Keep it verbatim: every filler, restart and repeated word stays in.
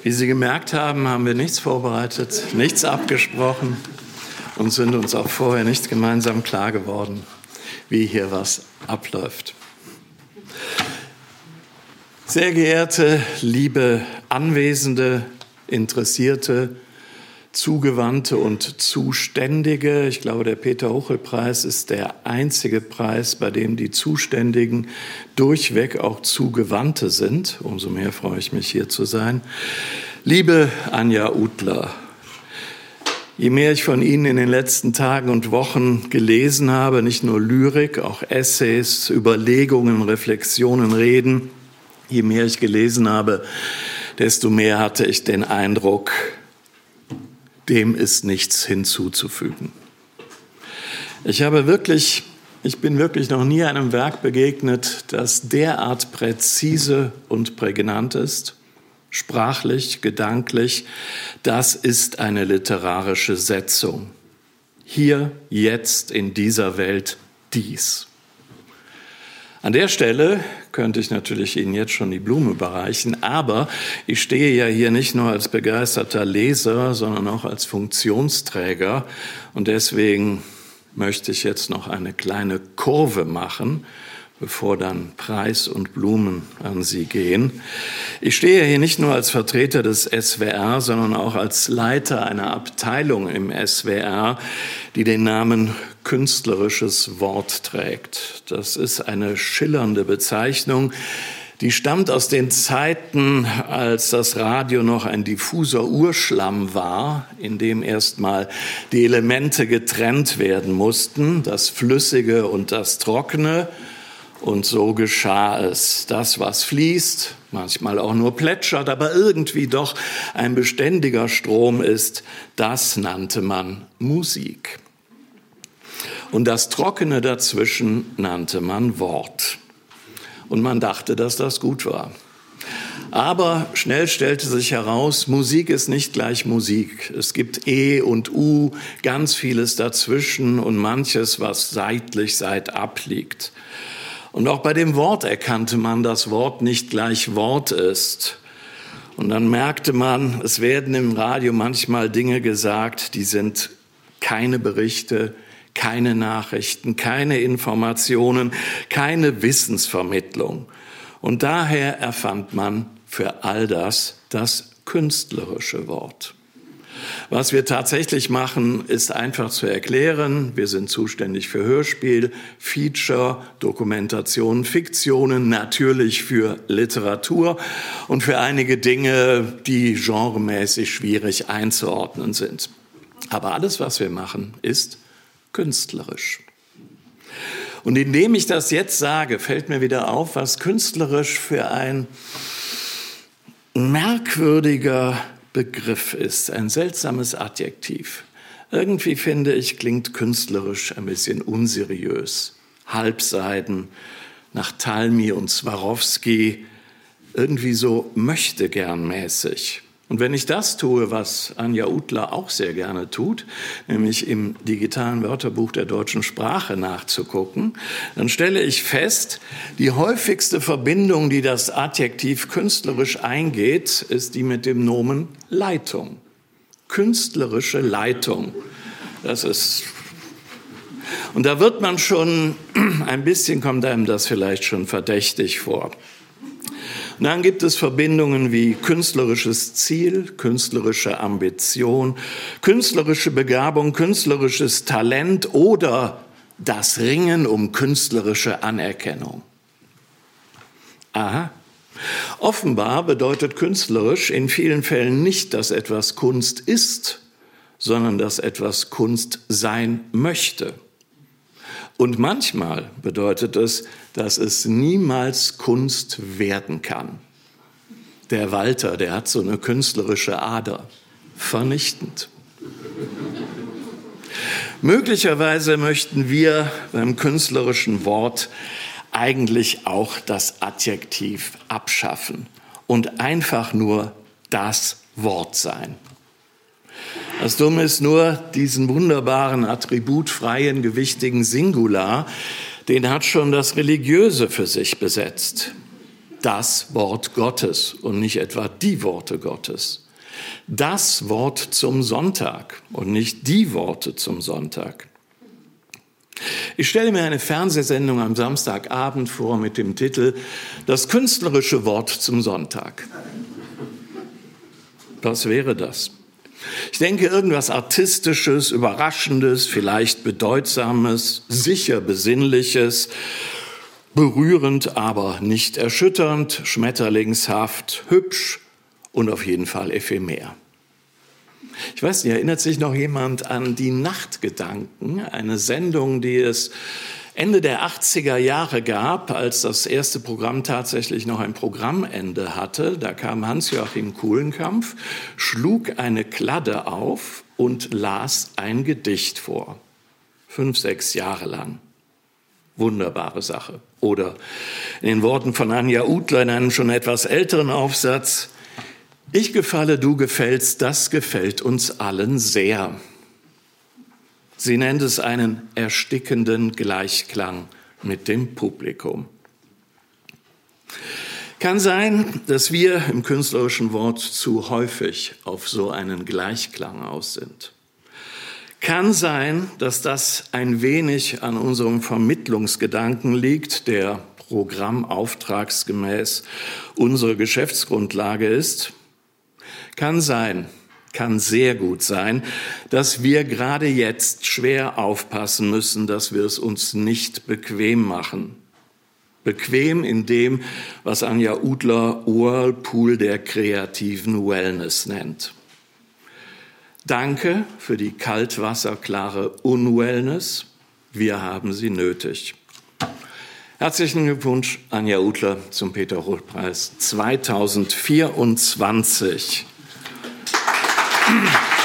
Wie Sie gemerkt haben, haben wir nichts vorbereitet, nichts abgesprochen und sind uns auch vorher nicht gemeinsam klar geworden, wie hier was abläuft. Sehr geehrte, liebe Anwesende, Interessierte, Zugewandte und Zuständige. Ich glaube, der Peter-Huchel-Preis ist der einzige Preis, bei dem die Zuständigen durchweg auch Zugewandte sind. Umso mehr freue ich mich, hier zu sein. Liebe Anja Utler, je mehr ich von Ihnen in den letzten Tagen und Wochen gelesen habe, nicht nur Lyrik, auch Essays, Überlegungen, Reflexionen, Reden, je mehr ich gelesen habe, desto mehr hatte ich den Eindruck, dem ist nichts hinzuzufügen. Ich habe wirklich, ich bin wirklich noch nie einem Werk begegnet, das derart präzise und prägnant ist, sprachlich, gedanklich. Das ist eine literarische Setzung. Hier, jetzt, in dieser Welt, dies. An der Stelle könnte ich natürlich Ihnen jetzt schon die Blume überreichen, aber ich stehe ja hier nicht nur als begeisterter Leser, sondern auch als Funktionsträger. Und deswegen möchte ich jetzt noch eine kleine Kurve machen, bevor dann Preis und Blumen an Sie gehen. Ich stehe hier nicht nur als Vertreter des S W R, sondern auch als Leiter einer Abteilung im S W R, die den Namen künstlerisches Wort trägt. Das ist eine schillernde Bezeichnung, die stammt aus den Zeiten, als das Radio noch ein diffuser Urschlamm war, in dem erstmal die Elemente getrennt werden mussten, das Flüssige und das Trockene. Und so geschah es. Das, was fließt, manchmal auch nur plätschert, aber irgendwie doch ein beständiger Strom ist, das nannte man Musik. Und das Trockene dazwischen nannte man Wort. Und man dachte, dass das gut war. Aber schnell stellte sich heraus, Musik ist nicht gleich Musik. Es gibt E und U, ganz vieles dazwischen und manches, was seitlich seitab liegt. Und auch bei dem Wort erkannte man, dass Wort nicht gleich Wort ist. Und dann merkte man, es werden im Radio manchmal Dinge gesagt, die sind keine Berichte, keine Nachrichten, keine Informationen, keine Wissensvermittlung. Und daher erfand man für all das das künstlerische Wort. Was wir tatsächlich machen, ist einfach zu erklären. Wir sind zuständig für Hörspiel, Feature, Dokumentation, Fiktionen, natürlich für Literatur und für einige Dinge, die genremäßig schwierig einzuordnen sind. Aber alles, was wir machen, ist künstlerisch. Und indem ich das jetzt sage, fällt mir wieder auf, was künstlerisch für ein merkwürdiger Begriff ist, ein seltsames Adjektiv. Irgendwie finde ich, klingt künstlerisch ein bisschen unseriös. Halbseiden, nach Talmy und Swarovski, irgendwie so möchtegernmäßig. Und wenn ich das tue, was Anja Utler auch sehr gerne tut, nämlich im digitalen Wörterbuch der deutschen Sprache nachzugucken, dann stelle ich fest, die häufigste Verbindung, die das Adjektiv künstlerisch eingeht, ist die mit dem Nomen Leitung. Künstlerische Leitung. Das ist... Und da wird man schon, ein bisschen kommt einem das vielleicht schon verdächtig vor. Und dann gibt es Verbindungen wie künstlerisches Ziel, künstlerische Ambition, künstlerische Begabung, künstlerisches Talent oder das Ringen um künstlerische Anerkennung. Aha. Offenbar bedeutet künstlerisch in vielen Fällen nicht, dass etwas Kunst ist, sondern dass etwas Kunst sein möchte. Und manchmal bedeutet es, dass es niemals Kunst werden kann. Der Walter, der hat so eine künstlerische Ader. Vernichtend. Möglicherweise möchten wir beim künstlerischen Wort eigentlich auch das Adjektiv abschaffen und einfach nur das Wort sein. Das Dumme ist nur, diesen wunderbaren, attributfreien, gewichtigen Singular, den hat schon das Religiöse für sich besetzt. das Wort Gottes und nicht etwa die Worte Gottes. Das Wort zum Sonntag und nicht die Worte zum Sonntag. Ich stelle mir eine Fernsehsendung am Samstagabend vor mit dem Titel Das künstlerische Wort zum Sonntag. Was wäre das? Ich denke, irgendwas Artistisches, Überraschendes, vielleicht Bedeutsames, sicher Besinnliches, berührend, aber nicht erschütternd, schmetterlingshaft, hübsch und auf jeden Fall ephemer. Ich weiß nicht, erinnert sich noch jemand an die Nachtgedanken, eine Sendung, die es Ende der achtziger Jahre gab, als das erste Programm tatsächlich noch ein Programmende hatte. Da kam Hans-Joachim Kulenkampff, schlug eine Kladde auf und las ein Gedicht vor. Fünf, sechs Jahre lang. Wunderbare Sache. Oder in den Worten von Anja Utler in einem schon etwas älteren Aufsatz: Ich gefalle, du gefällst, das gefällt uns allen sehr. Sie nennt es einen erstickenden Gleichklang mit dem Publikum. Kann sein, dass wir im künstlerischen Wort zu häufig auf so einen Gleichklang aus sind. Kann sein, dass das ein wenig an unserem Vermittlungsgedanken liegt, der programmauftragsgemäß unsere Geschäftsgrundlage ist. Kann sein, kann sehr gut sein, dass wir gerade jetzt schwer aufpassen müssen, dass wir es uns nicht bequem machen. Bequem in dem, was Anja Utler Whirlpool der kreativen Wellness nennt. Danke für die kaltwasserklare Unwellness. Wir haben sie nötig. Herzlichen Glückwunsch, Anja Utler, zum Peter-Hull-Preis zweitausendvierundzwanzig. Applaus